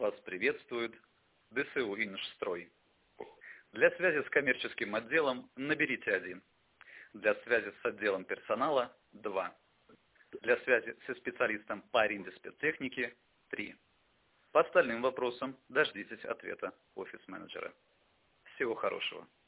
Вас приветствует ДСУ «Инжстрой». Для связи с коммерческим отделом наберите 1. Для связи с отделом персонала – 2. Для связи со специалистом по аренде спецтехники – 3. По остальным вопросам дождитесь ответа офис-менеджера. Всего хорошего.